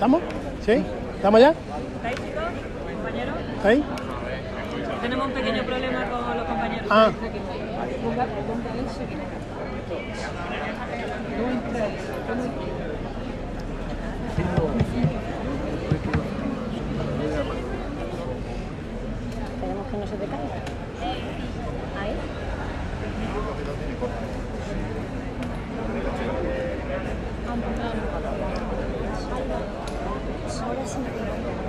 ¿Estamos? ¿Sí? ¿Estamos ya? ¿Estáis, chicos? ¿Compañeros? ¿Ahí? Tenemos un pequeño problema con los compañeros. Ah. Esperemos que no se te caiga. Ahí. Ahora sí me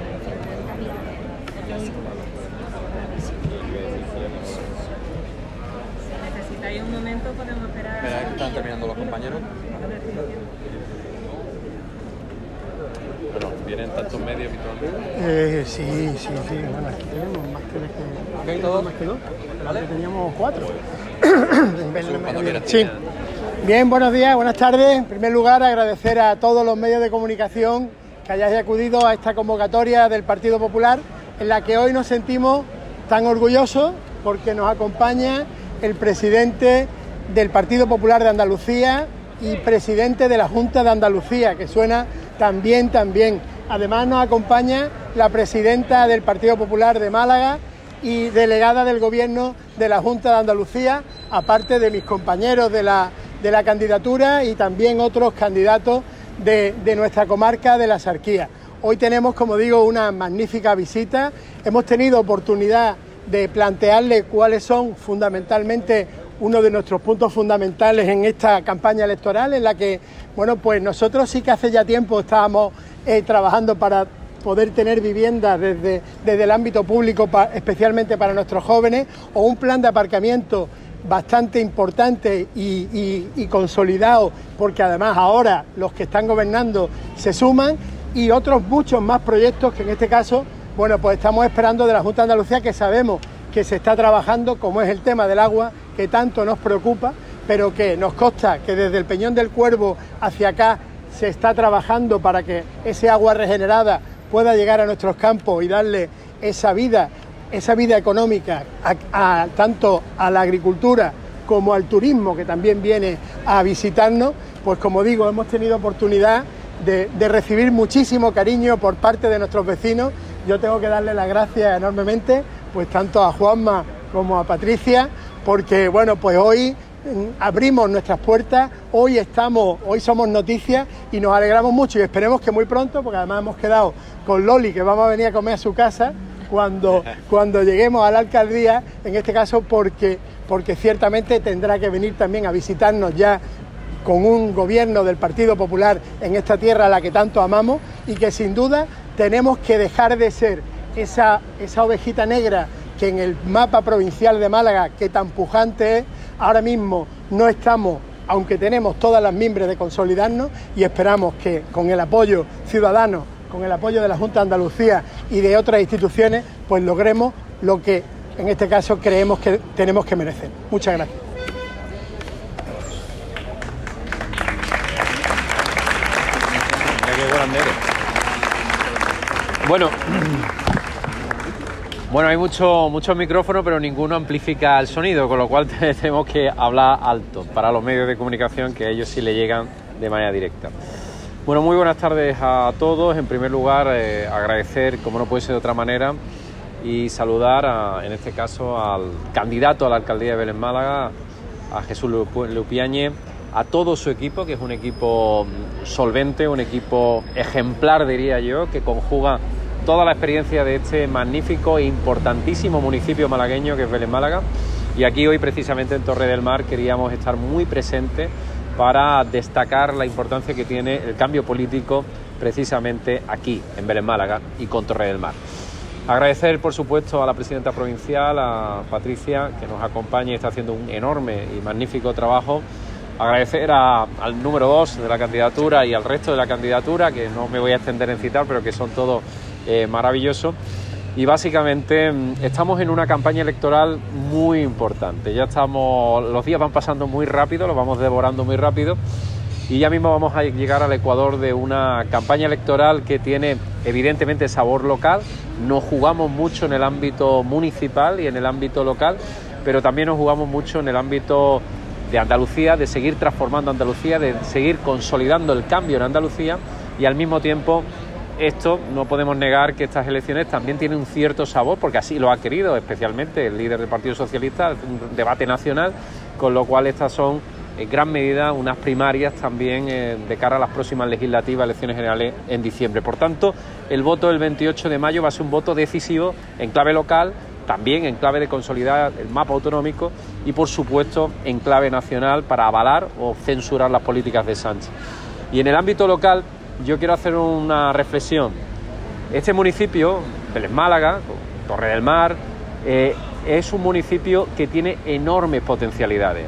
Si necesitáis un momento, podemos esperar. Espera, que están terminando los compañeros. Bueno, vienen tantos medios habitualmente. Sí. Bueno, aquí tenemos más que ¿Todos? más que dos. ¿Vale? Teníamos 4. Cuando quieras. Sí. Bien, buenos días, buenas tardes. En primer lugar, agradecer a todos los medios de comunicación que hayáis acudido a esta convocatoria del Partido Popular, en la que hoy nos sentimos tan orgullosos porque nos acompaña el presidente del Partido Popular de Andalucía y presidente de la Junta de Andalucía, que suena también. Además nos acompaña la presidenta del Partido Popular de Málaga y delegada del Gobierno de la Junta de Andalucía, aparte de mis compañeros de la candidatura y también otros candidatos de nuestra comarca de la Axarquía. Hoy tenemos, como digo, una magnífica visita. Hemos tenido oportunidad de plantearle cuáles son fundamentalmente uno de nuestros puntos fundamentales en esta campaña electoral, en la que, bueno, pues nosotros sí que hace ya tiempo estábamos trabajando para poder tener viviendas desde el ámbito público, especialmente para nuestros jóvenes, o un plan de aparcamiento bastante importante y consolidado, porque además ahora los que están gobernando se suman, y otros muchos más proyectos que en este caso, bueno, pues estamos esperando de la Junta de Andalucía, que sabemos que se está trabajando, como es el tema del agua, que tanto nos preocupa, pero que nos consta que desde el Peñón del Cuervo hacia acá se está trabajando para que ese agua regenerada pueda llegar a nuestros campos y darle esa vida económica tanto a la agricultura como al turismo, que también viene a visitarnos. Pues como digo, hemos tenido oportunidad de recibir muchísimo cariño por parte de nuestros vecinos. Yo tengo que darle las gracias enormemente, pues tanto a Juanma como a Patricia, porque bueno, pues hoy abrimos nuestras puertas, hoy somos noticias y nos alegramos mucho, y esperemos que muy pronto, porque además hemos quedado con Loli que vamos a venir a comer a su casa cuando lleguemos a la alcaldía, en este caso porque ciertamente tendrá que venir también a visitarnos ya con un gobierno del Partido Popular en esta tierra a la que tanto amamos, y que sin duda tenemos que dejar de ser esa ovejita negra que en el mapa provincial de Málaga, que tan pujante es, ahora mismo no estamos, aunque tenemos todas las mimbres de consolidarnos, y esperamos que con el apoyo ciudadano, con el apoyo de la Junta de Andalucía y de otras instituciones, pues logremos lo que en este caso creemos que tenemos que merecer. Muchas gracias. Bueno, hay muchos micrófonos, pero ninguno amplifica el sonido, con lo cual tenemos que hablar alto para los medios de comunicación, que a ellos sí le llegan de manera directa. Bueno, muy buenas tardes a todos. En primer lugar, agradecer, como no puede ser de otra manera, y saludar, en este caso, al candidato a la alcaldía de Vélez Málaga, a Jesús Lupiáñez, a todo su equipo, que es un equipo solvente, un equipo ejemplar, diría yo, que conjuga toda la experiencia de este magnífico e importantísimo municipio malagueño que es Vélez Málaga. Y aquí hoy, precisamente en Torre del Mar, queríamos estar muy presentes para destacar la importancia que tiene el cambio político precisamente aquí, en Vélez Málaga y con Torre del Mar. Agradecer, por supuesto, a la presidenta provincial, a Patricia, que nos acompaña y está haciendo un enorme y magnífico trabajo. Agradecer al número 2 de la candidatura y al resto de la candidatura, que no me voy a extender en citar, pero que son todos maravillosos. Y básicamente estamos en una campaña electoral muy importante. Ya los días van pasando muy rápido, los vamos devorando muy rápido, y ya mismo vamos a llegar al ecuador de una campaña electoral que tiene evidentemente sabor local. Nos jugamos mucho en el ámbito municipal y en el ámbito local, pero también nos jugamos mucho en el ámbito de Andalucía, de seguir transformando Andalucía, de seguir consolidando el cambio en Andalucía, y al mismo tiempo esto no podemos negar que estas elecciones también tienen un cierto sabor, porque así lo ha querido especialmente el líder del Partido Socialista, un debate nacional, con lo cual estas son en gran medida unas primarias también de cara a las próximas legislativas, elecciones generales en diciembre. Por tanto, el voto del 28 de mayo va a ser un voto decisivo en clave local, también en clave de consolidar el mapa autonómico y, por supuesto, en clave nacional para avalar o censurar las políticas de Sánchez. Y en el ámbito local, yo quiero hacer una reflexión. Este municipio, Vélez Málaga, Torre del Mar, es un municipio que tiene enormes potencialidades.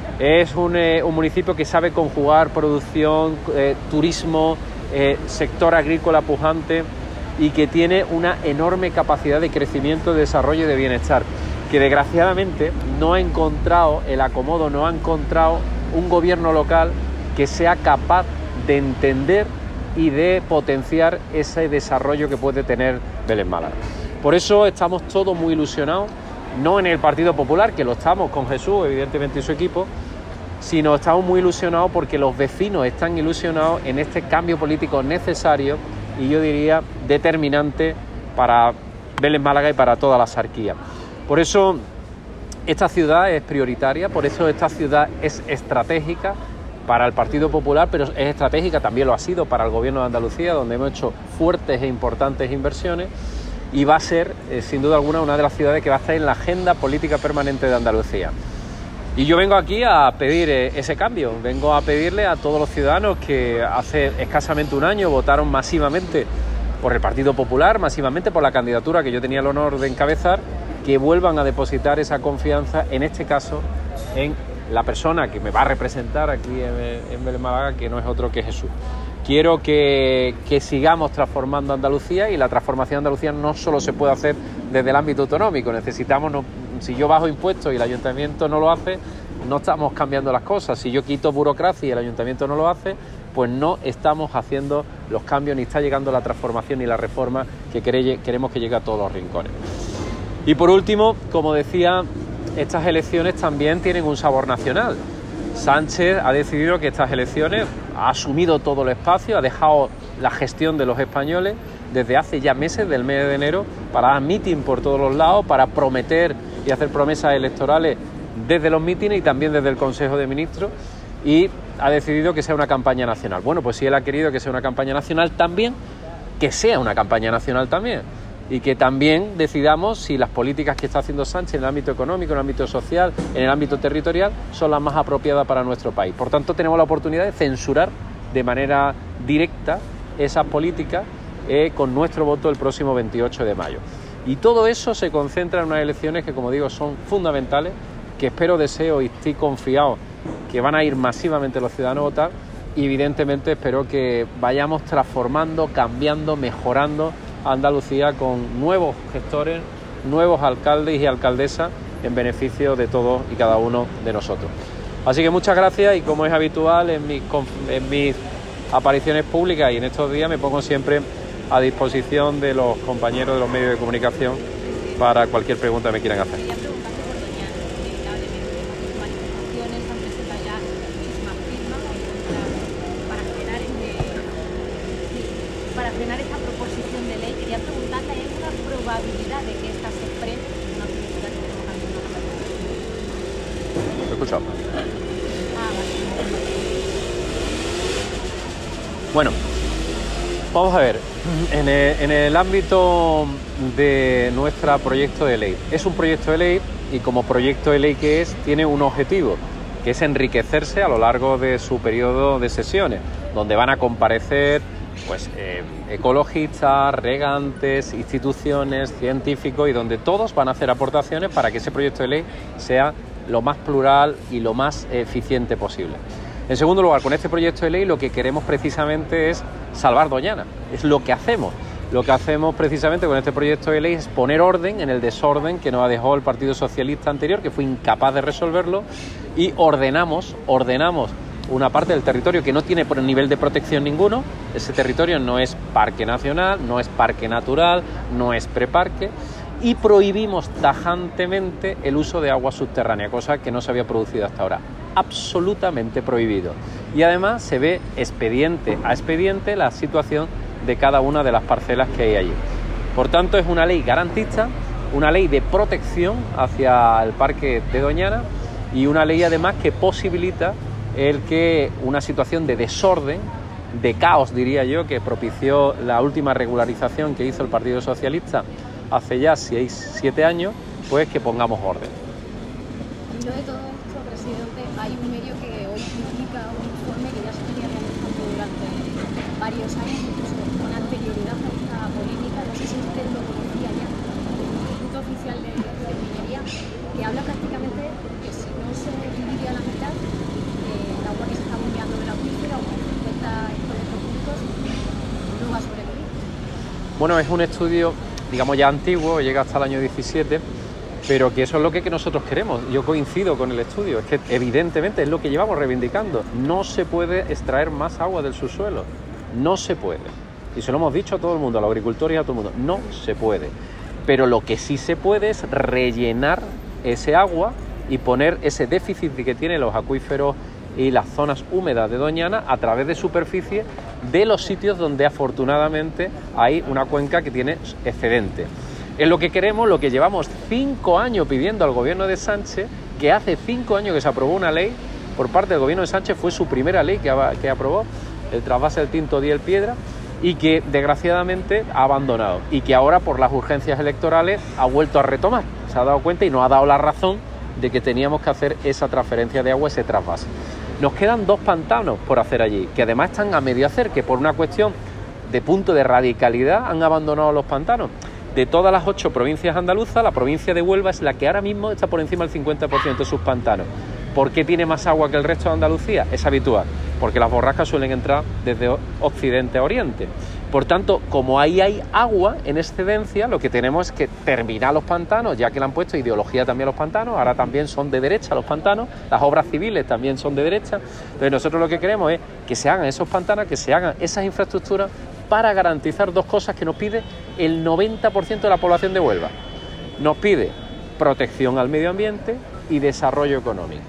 Es un municipio que sabe conjugar producción, turismo, sector agrícola pujante y que tiene una enorme capacidad de crecimiento, de desarrollo y de bienestar, que desgraciadamente no ha encontrado el acomodo, no ha encontrado un gobierno local que sea capaz de entender y de potenciar ese desarrollo que puede tener Vélez Málaga. Por eso estamos todos muy ilusionados, no en el Partido Popular, que lo estamos con Jesús, evidentemente, y su equipo, sino estamos muy ilusionados porque los vecinos están ilusionados en este cambio político necesario y yo diría determinante para Vélez Málaga y para toda la Axarquía. Por eso esta ciudad es prioritaria, por eso esta ciudad es estratégica para el Partido Popular, pero es estratégica, también lo ha sido para el Gobierno de Andalucía, donde hemos hecho fuertes e importantes inversiones, y va a ser, sin duda alguna, una de las ciudades que va a estar en la agenda política permanente de Andalucía. Y yo vengo aquí a pedir ese cambio, vengo a pedirle a todos los ciudadanos que hace escasamente un año votaron masivamente por el Partido Popular, masivamente por la candidatura que yo tenía el honor de encabezar, que vuelvan a depositar esa confianza, en este caso, en la persona que me va a representar aquí en Vélez Málaga, que no es otro que Jesús. Quiero que sigamos transformando Andalucía, y la transformación de Andalucía no solo se puede hacer desde el ámbito autonómico. Necesitamos, si yo bajo impuestos y el ayuntamiento no lo hace, no estamos cambiando las cosas. Si yo quito burocracia y el ayuntamiento no lo hace, pues no estamos haciendo los cambios, ni está llegando la transformación ni la reforma que queremos que llegue a todos los rincones. Y por último, como decía, estas elecciones también tienen un sabor nacional. Sánchez ha decidido que estas elecciones ha asumido todo el espacio, ha dejado la gestión de los españoles desde hace ya meses, del mes de enero, para dar mitin por todos los lados, para prometer y hacer promesas electorales desde los mítines y también desde el Consejo de Ministros, y ha decidido que sea una campaña nacional. Bueno, pues si él ha querido que sea una campaña nacional también, que sea una campaña nacional también, y que también decidamos si las políticas que está haciendo Sánchez en el ámbito económico, en el ámbito social, en el ámbito territorial, son las más apropiadas para nuestro país. Por tanto, tenemos la oportunidad de censurar de manera directa esas políticas con nuestro voto el próximo 28 de mayo. Y todo eso se concentra en unas elecciones que, como digo, son fundamentales, que espero, deseo y estoy confiado que van a ir masivamente los ciudadanos a votar, y evidentemente espero que vayamos transformando, cambiando, mejorando Andalucía con nuevos gestores, nuevos alcaldes y alcaldesas en beneficio de todos y cada uno de nosotros. Así que muchas gracias, y como es habitual en mis apariciones públicas y en estos días, me pongo siempre a disposición de los compañeros de los medios de comunicación para cualquier pregunta que me quieran hacer. Para frenar esta proposición de ley, quería preguntarle, ¿hay alguna probabilidad de que esta se frene en una ciudad que estamos haciendo una campaña? ¿Lo he escuchado? Vale. Bueno, vamos a ver, en el ámbito de nuestro proyecto de ley, es un proyecto de ley, y como proyecto de ley que es, tiene un objetivo, que es enriquecerse a lo largo de su periodo de sesiones, donde van a comparecer ecologistas, regantes, instituciones, científicos, y donde todos van a hacer aportaciones para que ese proyecto de ley sea lo más plural y lo más eficiente posible. En segundo lugar, con este proyecto de ley lo que queremos precisamente es salvar Doñana, es lo que hacemos. Lo que hacemos precisamente con este proyecto de ley es poner orden en el desorden que nos dejó el Partido Socialista anterior, que fue incapaz de resolverlo, y ordenamos una parte del territorio que no tiene por nivel de protección ninguno. Ese territorio no es parque nacional, no es parque natural, no es preparque, y prohibimos tajantemente el uso de agua subterránea, cosa que no se había producido hasta ahora. Absolutamente prohibido. Y además se ve expediente a expediente la situación de cada una de las parcelas que hay allí. Por tanto, es una ley garantista, una ley de protección hacia el parque de Doñana y una ley además que posibilita el que una situación de desorden, de caos diría yo, que propició la última regularización que hizo el Partido Socialista hace ya 6-7 años, pues que pongamos orden. Y lo de todo esto, presidente, hay un medio que hoy publica un informe que ya se venía realizando durante varios años, incluso con anterioridad a esta polémica, no sé si usted lo conocía ya, el Instituto Oficial de Minería, que habla prácticamente que si no se dividía la mitad, el agua que se está bombeando del acuífero, aunque 50 hectómetros cúbicos, no va a sobrevivir. Bueno, es un estudio, digamos, ya antiguo, llega hasta el año 17, pero que eso es lo que nosotros queremos. Yo coincido con el estudio, es que evidentemente es lo que llevamos reivindicando. No se puede extraer más agua del subsuelo, no se puede. Y se lo hemos dicho a todo el mundo, a los agricultores y a todo el mundo, no se puede. Pero lo que sí se puede es rellenar ese agua y poner ese déficit que tienen los acuíferos y las zonas húmedas de Doñana a través de superficie de los sitios donde afortunadamente hay una cuenca que tiene excedente. Es lo que queremos, lo que llevamos 5 años pidiendo al gobierno de Sánchez, que hace 5 años que se aprobó una ley por parte del gobierno de Sánchez, fue su primera ley que aprobó, el trasvase del Tinto Diel Piedra, y que desgraciadamente ha abandonado y que ahora por las urgencias electorales ha vuelto a retomar. Se ha dado cuenta y nos ha dado la razón de que teníamos que hacer esa transferencia de agua, ese trasvase. Nos quedan 2 pantanos por hacer allí, que además están a medio hacer, que por una cuestión de punto de radicalidad han abandonado los pantanos. De todas las 8 provincias andaluzas, la provincia de Huelva es la que ahora mismo está por encima del 50% de sus pantanos. ¿Por qué tiene más agua que el resto de Andalucía? Es habitual, porque las borrascas suelen entrar desde occidente a oriente. Por tanto, como ahí hay agua en excedencia, lo que tenemos es que terminar los pantanos, ya que le han puesto ideología también a los pantanos, ahora también son de derecha los pantanos, las obras civiles también son de derecha. Entonces nosotros lo que queremos es que se hagan esos pantanos, que se hagan esas infraestructuras para garantizar 2 cosas que nos pide el 90% de la población de Huelva. Nos pide protección al medio ambiente y desarrollo económico.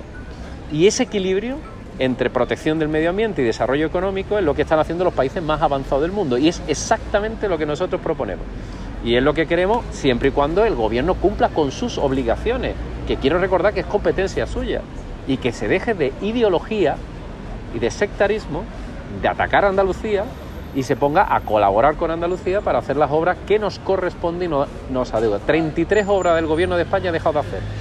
Y ese equilibrio entre protección del medio ambiente y desarrollo económico es lo que están haciendo los países más avanzados del mundo y es exactamente lo que nosotros proponemos. Y es lo que queremos siempre y cuando el gobierno cumpla con sus obligaciones, que quiero recordar que es competencia suya, y que se deje de ideología y de sectarismo, de atacar a Andalucía y se ponga a colaborar con Andalucía para hacer las obras que nos corresponden y nos adeuda. 33 obras del gobierno de España ha dejado de hacer.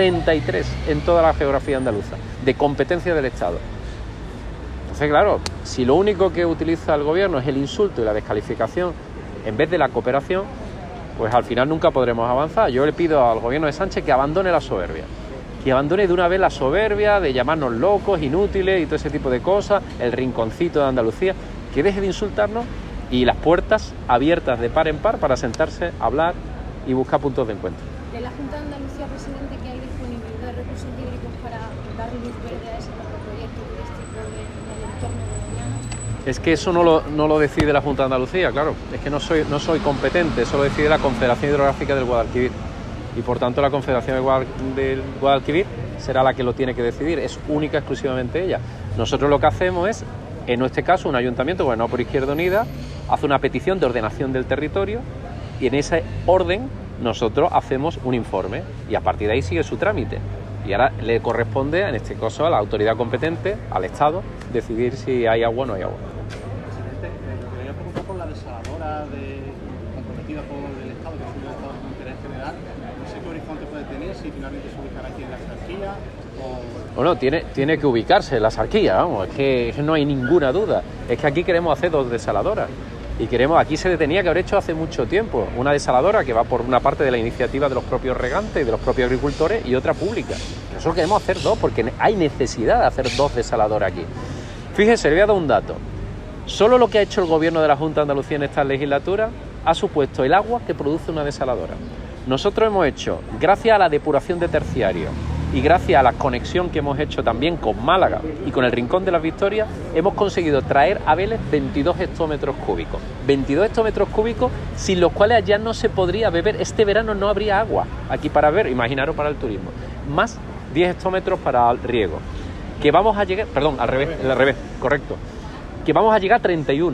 33 en toda la geografía andaluza, de competencia del Estado. Entonces, claro, si lo único que utiliza el gobierno es el insulto y la descalificación en vez de la cooperación, pues al final nunca podremos avanzar. Yo le pido al gobierno de Sánchez que abandone la soberbia, que abandone de una vez la soberbia de llamarnos locos, inútiles y todo ese tipo de cosas, el rinconcito de Andalucía, que deje de insultarnos y las puertas abiertas de par en par para sentarse, hablar y buscar puntos de encuentro. De la Junta de Andalucía, presidente, ¿que hay disponibilidad de recursos hídricos para dar luz verde a ese proyecto turístico en el entorno de Doñana? Es que eso no lo decide la Junta de Andalucía, claro. Es que no soy competente, eso lo decide la Confederación Hidrográfica del Guadalquivir. Y por tanto la Confederación del Guadalquivir será la que lo tiene que decidir, es única exclusivamente ella. Nosotros lo que hacemos es, en este caso, un ayuntamiento gobernado por Izquierda Unida hace una petición de ordenación del territorio y en ese orden nosotros hacemos un informe y a partir de ahí sigue su trámite. Y ahora le corresponde, en este caso, a la autoridad competente, al Estado, decidir si hay agua o no hay agua. Presidente, lo que quería preguntar por la desaladora comprometida por el Estado, que es un Estado de interés general. No sé qué horizonte puede tener, si finalmente se ubicará aquí en la Sarquía o... Bueno, tiene que ubicarse en la Sarquía, vamos, es que no hay ninguna duda. Es que aquí queremos hacer 2 desaladoras. Y aquí se tenía que haber hecho hace mucho tiempo, una desaladora que va por una parte de la iniciativa de los propios regantes y de los propios agricultores y otra pública. Nosotros queremos hacer 2 porque hay necesidad de hacer 2 desaladoras aquí. Fíjese, le voy a dar un dato. Solo lo que ha hecho el gobierno de la Junta de Andalucía en esta legislatura ha supuesto el agua que produce una desaladora. Nosotros hemos hecho, gracias a la depuración de terciario y gracias a la conexión que hemos hecho también con Málaga y con el Rincón de las Victorias, hemos conseguido traer a Vélez 22 hectómetros cúbicos. 22 hectómetros cúbicos sin los cuales allá no se podría beber. Este verano no habría agua aquí para beber, imaginaros para el turismo. Más 10 hectómetros para el riego. Que vamos a llegar, perdón, al revés, correcto. Que vamos a llegar a 31.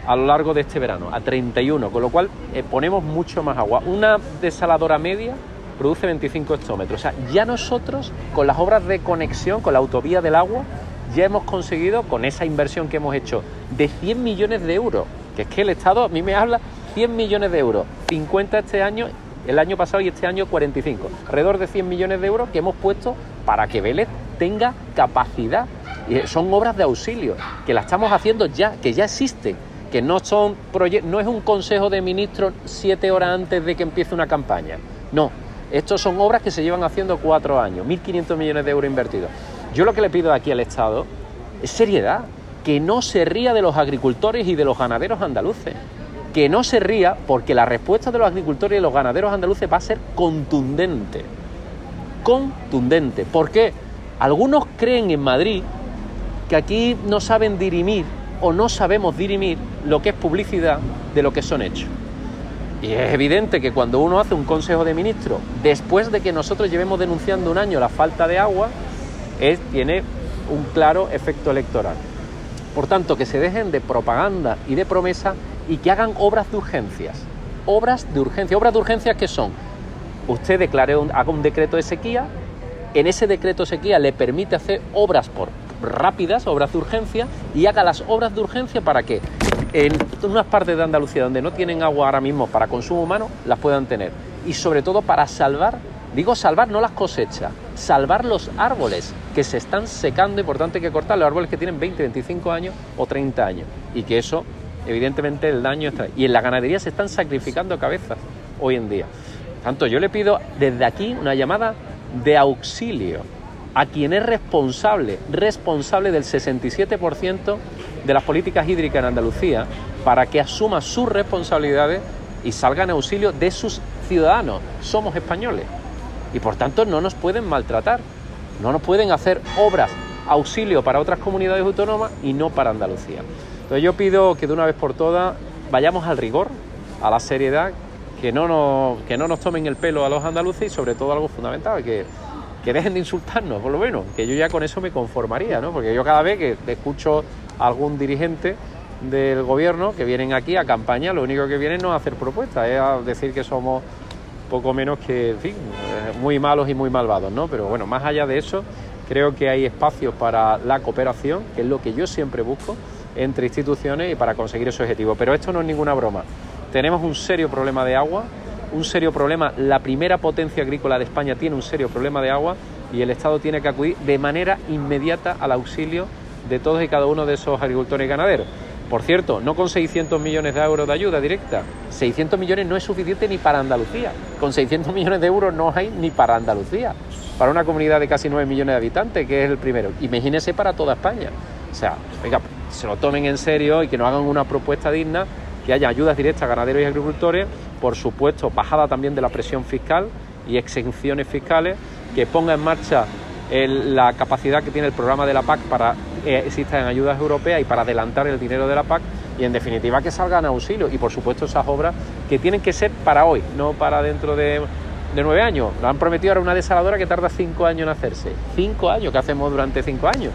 a lo largo de este verano, a 31, con lo cual ponemos mucho más agua. Una desaladora media produce 25 hectómetros. O sea, ya nosotros, con las obras de conexión, con la autovía del agua, ya hemos conseguido, con esa inversión que hemos hecho de 100 millones de euros, que es que el Estado a mí me habla 100 millones de euros, 50 este año, el año pasado y este año 45, alrededor de 100 millones de euros que hemos puesto para que Vélez tenga capacidad. Y son obras de auxilio, que la estamos haciendo ya, que ya existen, que no son no es un consejo de ministros 7 horas antes de que empiece una campaña, no, estos son obras que se llevan haciendo 4 años, 1.500 millones de euros invertidos. Yo lo que le pido aquí al Estado es seriedad, que no se ría de los agricultores y de los ganaderos andaluces, que no se ría, porque la respuesta de los agricultores y los ganaderos andaluces va a ser contundente. ¿Por qué? Algunos creen en Madrid que aquí no saben dirimir o no sabemos dirimir lo que es publicidad de lo que son hechos. Y es evidente que cuando uno hace un consejo de ministros, después de que nosotros llevemos denunciando un año la falta de agua, tiene un claro efecto electoral. Por tanto, que se dejen de propaganda y de promesa y que hagan obras de urgencias. Obras de urgencias que son, usted haga un decreto de sequía, en ese decreto de sequía le permite hacer obras rápidas, obras de urgencia, y haga las obras de urgencia para que en unas partes de Andalucía donde no tienen agua ahora mismo para consumo humano, las puedan tener. Y sobre todo para salvar, no las cosechas, salvar los árboles que se están secando y por tanto hay que cortar los árboles que tienen 20, 25 años o 30 años. Y que eso, evidentemente, el daño está. Y en la ganadería se están sacrificando cabezas hoy en día. Por tanto, yo le pido desde aquí una llamada de auxilio a quien es responsable del 67% de las políticas hídricas en Andalucía, para que asuma sus responsabilidades y salga en auxilio de sus ciudadanos. Somos españoles y por tanto no nos pueden maltratar, no nos pueden hacer obras auxilio para otras comunidades autónomas y no para Andalucía. Entonces yo pido que de una vez por todas vayamos al rigor, a la seriedad, que no nos tomen el pelo a los andaluces y sobre todo algo fundamental, que dejen de insultarnos, por lo menos, que yo ya con eso me conformaría, ¿no? Porque yo cada vez que escucho a algún dirigente del gobierno que vienen aquí a campaña, lo único que vienen no es a hacer propuestas, es a decir que somos poco menos que, en fin, muy malos y muy malvados, ¿no? Pero bueno, más allá de eso, creo que hay espacios para la cooperación, que es lo que yo siempre busco entre instituciones y para conseguir ese objetivo. Pero esto no es ninguna broma. Tenemos un serio problema de agua, un serio problema. La primera potencia agrícola de España tiene un serio problema de agua y el Estado tiene que acudir de manera inmediata al auxilio de todos y cada uno de esos agricultores y ganaderos. Por cierto, no con 600 millones de euros de ayuda directa. 600 millones no es suficiente ni para Andalucía. Con 600 millones de euros no hay ni para Andalucía. Para una comunidad de casi 9 millones de habitantes, que es el primero. Imagínese para toda España. O sea, venga, se lo tomen en serio y que nos hagan una propuesta digna, que haya ayudas directas a ganaderos y agricultores, por supuesto, bajada también de la presión fiscal y exenciones fiscales, que ponga en marcha la capacidad que tiene el programa de la PAC para que existan ayudas europeas y para adelantar el dinero de la PAC y, en definitiva, que salgan a auxilio. Y, por supuesto, esas obras que tienen que ser para hoy, no para dentro de 9 años. Nos han prometido ahora una desaladora que tarda 5 años en hacerse. 5 años, ¿qué hacemos durante 5 años?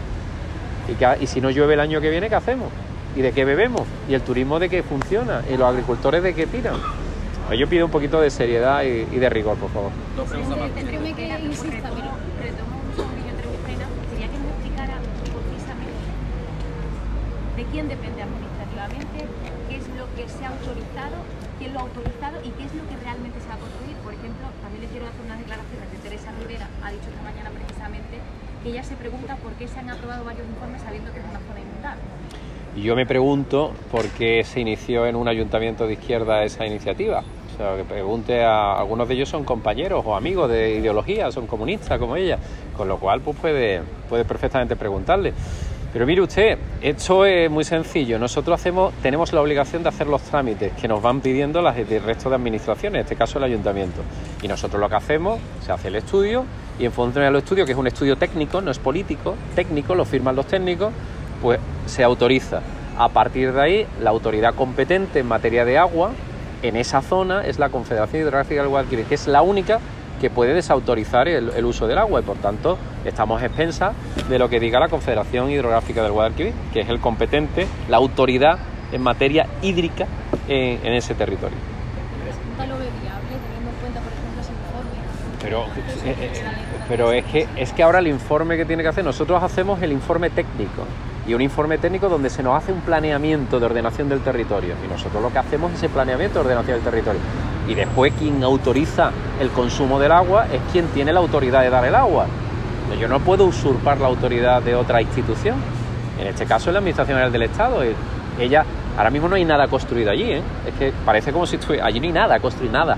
Y si no llueve el año que viene, ¿qué hacemos? ¿Y de qué bebemos? ¿Y el turismo de qué funciona? ¿Y los agricultores de qué tiran? Pues yo pido un poquito de seriedad y de rigor, por favor. Déjeme que insista, pero retomo un segundillo entre mis frenas. Quería que me explicara precisamente de quién depende administrativamente, qué es lo que se ha autorizado, quién lo ha autorizado y qué es lo que realmente se va a construir. Por ejemplo, también le quiero hacer unas declaraciones de Teresa Rivera, ha dicho esta mañana precisamente que ella se pregunta por qué se han aprobado varios informes sabiendo que es una zona inundable. Y yo me pregunto por qué se inició en un ayuntamiento de izquierda esa iniciativa. O sea, que pregunte a algunos de ellos, son compañeros o amigos de ideología, son comunistas como ella, con lo cual pues puede perfectamente preguntarle. Pero mire usted, esto es muy sencillo. Nosotros tenemos la obligación de hacer los trámites que nos van pidiendo el resto de administraciones, en este caso el ayuntamiento. Y nosotros lo que hacemos, se hace el estudio y en función del estudio, que es un estudio técnico, no es político, técnico, lo firman los técnicos, pues se autoriza. A partir de ahí, la autoridad competente en materia de agua en esa zona es la Confederación Hidrográfica del Guadalquivir, que es la única que puede desautorizar el uso del agua y por tanto estamos a expensas de lo que diga la Confederación Hidrográfica del Guadalquivir, que es el competente, la autoridad en materia hídrica en ese territorio. ¿Resulta lo ve viable teniendo en cuenta, por ejemplo, ese informe? Pero es que ahora el informe que tiene que hacer, nosotros hacemos el informe técnico, y un informe técnico donde se nos hace un planeamiento de ordenación del territorio, y nosotros lo que hacemos es ese planeamiento de ordenación del territorio, y después quien autoriza el consumo del agua es quien tiene la autoridad de dar el agua. Yo no puedo usurpar la autoridad de otra institución, en este caso es la Administración General del Estado. Ella, ahora mismo no hay nada construido allí, es que parece como si estuviera, allí no hay nada, construir nada.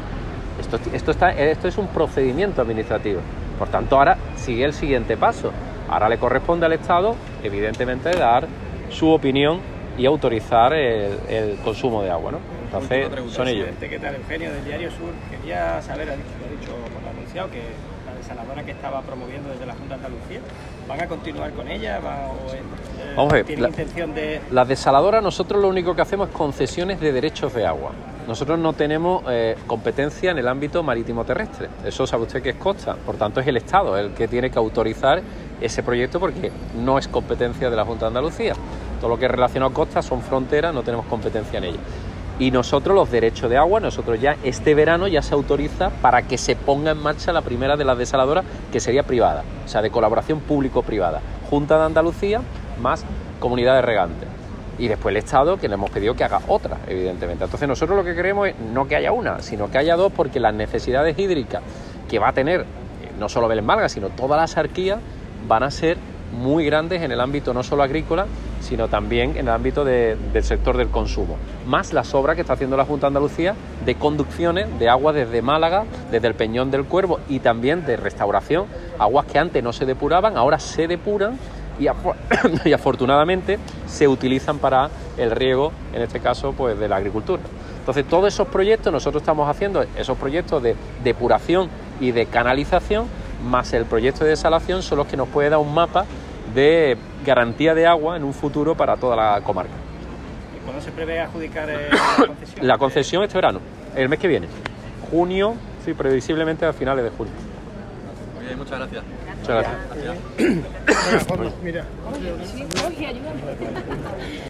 Esto es un procedimiento administrativo, por tanto ahora sigue el siguiente paso. Ahora le corresponde al Estado, evidentemente, dar su opinión y autorizar el consumo de agua, ¿no? Entonces, son ellos. ¿Qué tal, Eugenio, del Diario Sur? Quería saber, lo ha dicho por lo anunciado, que la desaladora que estaba promoviendo desde la Junta de Andalucía, ¿van a continuar con ella? Vamos a ver, ¿tienen intención de...? La desaladora, nosotros lo único que hacemos es concesiones de derechos de agua. Nosotros no tenemos competencia en el ámbito marítimo terrestre. Eso sabe usted que es costa. Por tanto, es el Estado el que tiene que autorizar ese proyecto, porque no es competencia de la Junta de Andalucía. Todo lo que es relacionado a costas son fronteras, no tenemos competencia en ellas. Y nosotros los derechos de agua, nosotros ya este verano ya se autoriza para que se ponga en marcha la primera de las desaladoras, que sería privada, o sea, de colaboración público-privada. Junta de Andalucía más comunidades regantes. Y después el Estado, que le hemos pedido que haga otra, evidentemente. Entonces nosotros lo que queremos es no que haya una, sino que haya dos, porque las necesidades hídricas que va a tener no solo Belén Málaga, sino toda la Axarquía, van a ser muy grandes en el ámbito no solo agrícola, sino también en el ámbito del sector del consumo. Más las obras que está haciendo la Junta de Andalucía de conducciones de agua desde Málaga, desde el Peñón del Cuervo, y también de restauración, aguas que antes no se depuraban, ahora se depuran y afortunadamente se utilizan para el riego, en este caso pues de la agricultura. Entonces todos esos proyectos, nosotros estamos haciendo esos proyectos de depuración y de canalización, más el proyecto de desalación, son los que nos puede dar un mapa de garantía de agua en un futuro para toda la comarca. ¿Y cuándo se prevé adjudicar la concesión? La concesión este verano, el mes que viene, junio, sí, previsiblemente a finales de julio. Oye, muchas gracias. Muchas gracias. Mira. Oye, ayúdame.